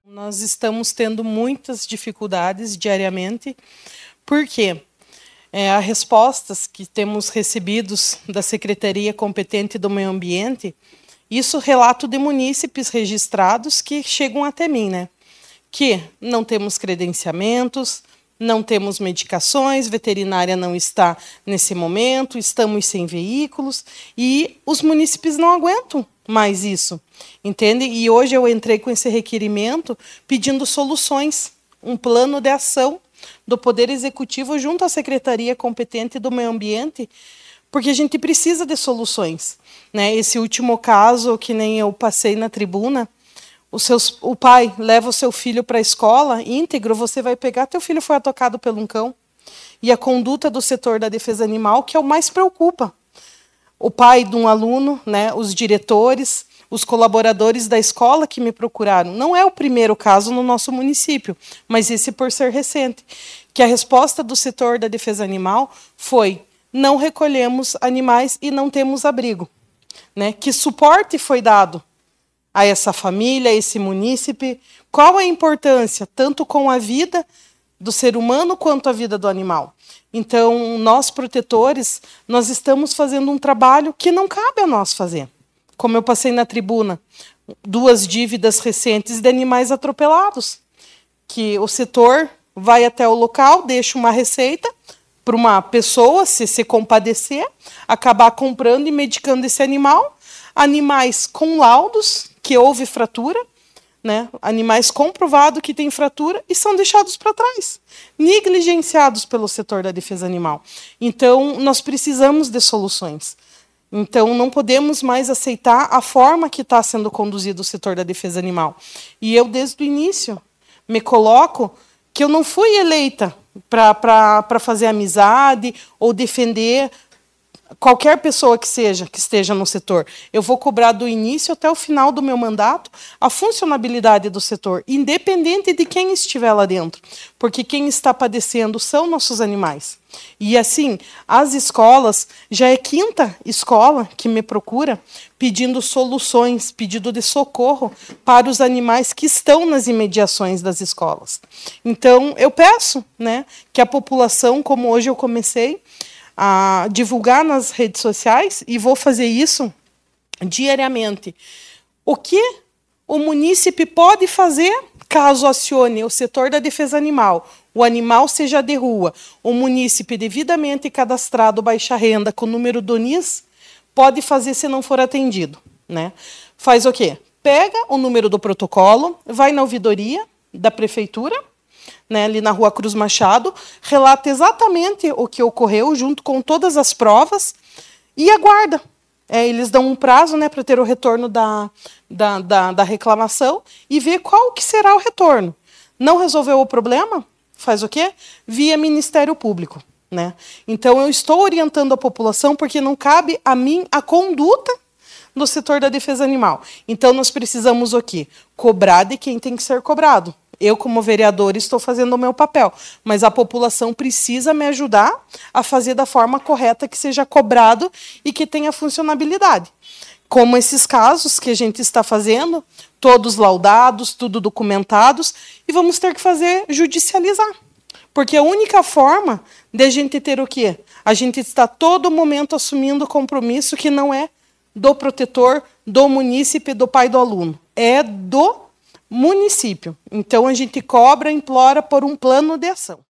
Nós estamos tendo muitas dificuldades diariamente, porque as respostas que temos recebidos da Secretaria Competente do Meio Ambiente, isso relato de munícipes registrados que chegam até mim, né? Que não temos credenciamentos, não temos medicações, veterinária não está nesse momento, estamos sem veículos e os munícipes não aguentam mais isso, entende? E hoje eu entrei com esse requerimento pedindo soluções, um plano de ação do Poder Executivo junto à Secretaria Competente do Meio Ambiente, porque a gente precisa de soluções, né? Esse último caso, que nem eu passei na tribuna, o pai leva o seu filho para a escola, íntegro, você vai pegar, teu filho foi atacado por um cão. E a conduta do setor da defesa animal, que é o mais preocupa. O pai de um aluno, né, os diretores, os colaboradores da escola que me procuraram. Não é o primeiro caso no nosso município, mas esse por ser recente. Que a resposta do setor da defesa animal foi: não recolhemos animais e não temos abrigo. Né? Que suporte foi dado a essa família, a esse munícipe? Qual a importância, tanto com a vida do ser humano quanto a vida do animal? Então, nós protetores, nós estamos fazendo um trabalho que não cabe a nós fazer. Como eu passei na tribuna, 2 dívidas recentes de animais atropelados, que o setor vai até o local, deixa uma receita para uma pessoa se compadecer, acabar comprando e medicando esse animal, animais com laudos, que houve fratura, né? Animais comprovados que têm fratura e são deixados para trás, negligenciados pelo setor da defesa animal. Então, nós precisamos de soluções. Então, não podemos mais aceitar a forma que está sendo conduzido o setor da defesa animal. E eu, desde o início, me coloco que eu não fui eleita para fazer amizade ou defender qualquer pessoa que esteja no setor. Eu vou cobrar do início até o final do meu mandato a funcionabilidade do setor, independente de quem estiver lá dentro, porque quem está padecendo são nossos animais. E assim, as escolas, já é 5ª escola que me procura pedindo soluções, pedido de socorro para os animais que estão nas imediações das escolas. Então, eu peço, né, que a população, como hoje eu comecei a divulgar nas redes sociais, e vou fazer isso diariamente. O que o munícipe pode fazer caso acione o setor da defesa animal, o animal seja de rua, o munícipe devidamente cadastrado baixa renda com o número do NIS, pode fazer se não for atendido, né? Faz o quê? Pega o número do protocolo, vai na ouvidoria da prefeitura, né, ali na Rua Cruz Machado, relata exatamente o que ocorreu, junto com todas as provas, e aguarda. Eles dão um prazo, né, para ter o retorno da reclamação e ver qual que será o retorno. Não resolveu o problema? Faz o quê? Via Ministério Público. Né? Então, eu estou orientando a população porque não cabe a mim a conduta do setor da defesa animal. Então, nós precisamos o quê? Cobrar de quem tem que ser cobrado. Eu, como vereador, estou fazendo o meu papel, mas a população precisa me ajudar a fazer da forma correta, que seja cobrado e que tenha funcionabilidade. Como esses casos que a gente está fazendo, todos laudados, tudo documentados, e vamos ter que fazer judicializar. Porque a única forma de a gente ter o quê? A gente está todo momento assumindo compromisso que não é do protetor, do munícipe, do pai do aluno. É do município. Então, a gente cobra, implora por um plano de ação.